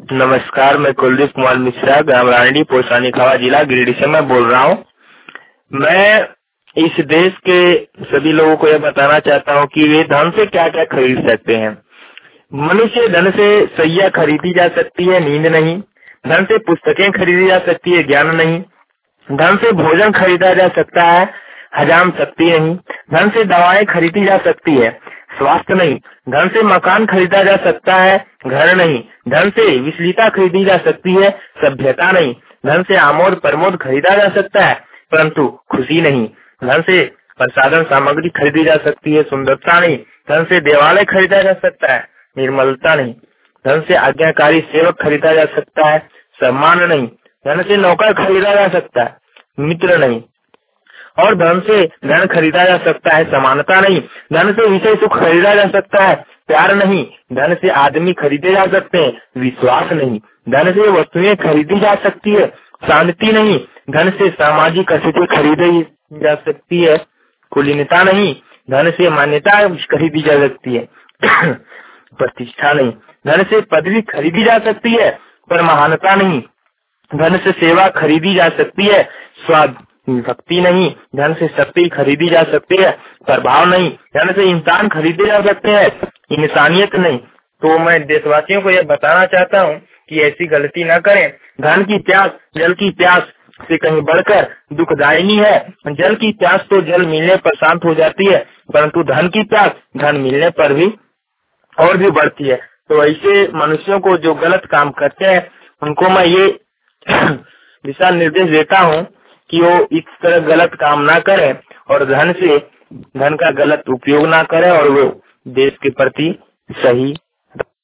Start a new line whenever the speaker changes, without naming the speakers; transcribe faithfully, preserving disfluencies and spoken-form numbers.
नमस्कार, मैं कुलदीप कुमार मिश्रा, ग्राम रानीडी, पोस्ट रानी खावा, जिला गिरिडीह से मैं बोल रहा हूँ। मैं इस देश के सभी लोगों को यह बताना चाहता हूँ कि वे धन से क्या क्या खरीद सकते हैं। मनुष्य धन से सैया खरीदी जा सकती है, नींद नहीं। धन से पुस्तकें खरीदी जा सकती है, ज्ञान नहीं। धन से भोजन खरीदा जा सकता है, हजाम शक्ति नहीं। धन से दवाएं खरीदी जा सकती है, स्वास्थ्य नहीं। धन से मकान खरीदा जा सकता है, घर नहीं। धन से विश्लीता खरीदी जा सकती है, सभ्यता नहीं। धन से आमोद प्रमोद खरीदा जा सकता है, परंतु खुशी नहीं। धन से प्रसाधन सामग्री खरीदी जा सकती है, सुंदरता नहीं। धन से देवालय खरीदा जा सकता है, निर्मलता नहीं। धन से आज्ञाकारी सेवक खरीदा जा सकता है, सम्मान नहीं। धन से नौकर खरीदा जा सकता है, मित्र नहीं। और धन से धन खरीदा जा सकता है, समानता नहीं। धन से विषय सुख खरीदा जा सकता है, प्यार नहीं। धन से आदमी खरीदे जा सकते हैं, विश्वास नहीं। धन से वस्तुएं खरीदी जा सकती है, शांति नहीं। धन से सामाजिक स्थिति खरीदी जा सकती है, कुलीनता नहीं। धन से मान्यता खरीदी जा सकती है, प्रतिष्ठा नहीं। धन से पदवी खरीदी जा सकती है, पर महानता नहीं। धन से सेवा खरीदी जा सकती है, स्वाद भक्ति नहीं। धन से शक्ति खरीदी जा सकती है, प्रभाव नहीं। धन से इंसान खरीदे जा सकते हैं, इंसानियत नहीं। तो मैं देशवासियों को यह बताना चाहता हूँ कि ऐसी गलती न करें। धन की प्यास जल की प्यास से कहीं बढ़कर दुखदायिनी है। जल की प्यास तो जल मिलने पर शांत हो जाती है, परंतु धन की प्यास धन मिलने पर भी और भी बढ़ती है। तो ऐसे मनुष्यों को जो गलत काम करते हैं, उनको मैं ये दिशा निर्देश देता हूँ कि वो इस तरह गलत काम ना करें और धन से धन का गलत उपयोग ना करें और वो देश के प्रति सही